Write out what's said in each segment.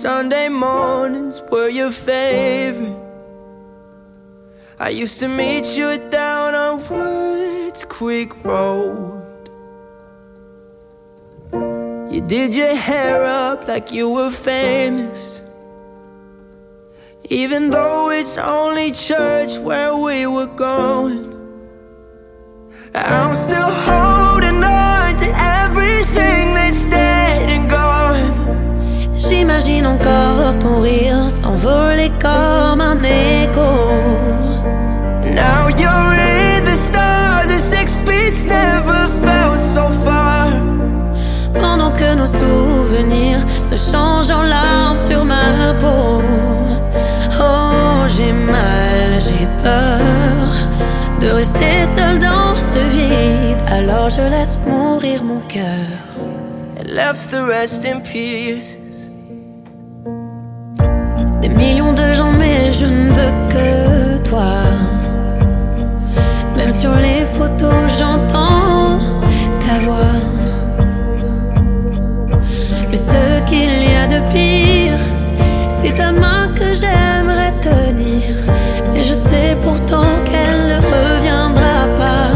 Sunday mornings were your favorite. I used to meet you down on Woods Creek Road. You did your hair up like you were famous, even though it's only church where we were going. I'm still holding on to everything that's dead and gone. J'imagine encore ton rire s'envoler comme un écho. Now you're in the stars and 6 feet's never felt so far. Pendant que nos souvenirs se changent en larmes sur ma peau. Oh, j'ai mal, j'ai peur de rester seul dans ce vide. Alors je laisse mourir mon cœur. And left the rest in pieces. Des millions de gens mais je ne veux que toi. Même sur les photos j'entends ta voix. Mais ce qu'il y a de pire, c'est ta main que j'aimerais tenir. Mais je sais pourtant qu'elle ne reviendra pas.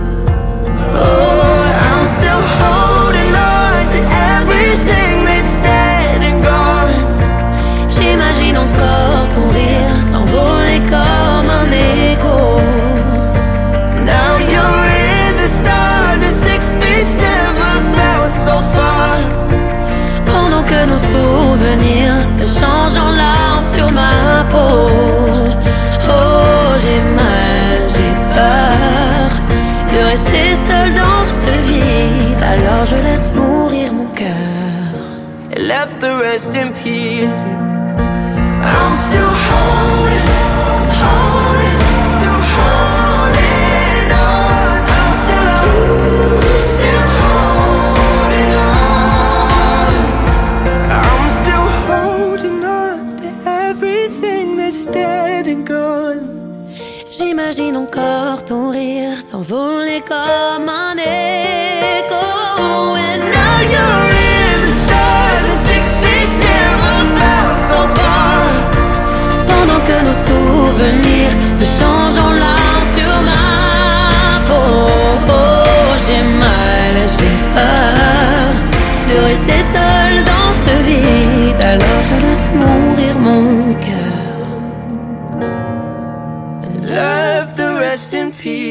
Oh, I'm still holding on to everything that's dead and gone. J'imagine encore ton rire s'envoler comme un écho. Now you're in the stars and 6 feet's never felt so far. Pendant que nos souvenirs se changent en larmes sur ma peau. Oh, j'ai mal, j'ai peur de rester seul dans ce vide. Alors je laisse mourir mon cœur. And left the rest in pieces. I'm still holding, still holding on. I'm still holding on. I'm still holding on to everything that's dead and gone. J'imagine encore ton rire s'envoler comme un écho. And now You're in the stars and 6 feet's never felt so far. pendant que nos souvenirs se changent en larmes sur ma peau. Oh, j'ai mal, j'ai peur de rester seul dans ce vide. Alors je laisse mourir mon cœur. Left the rest in peace.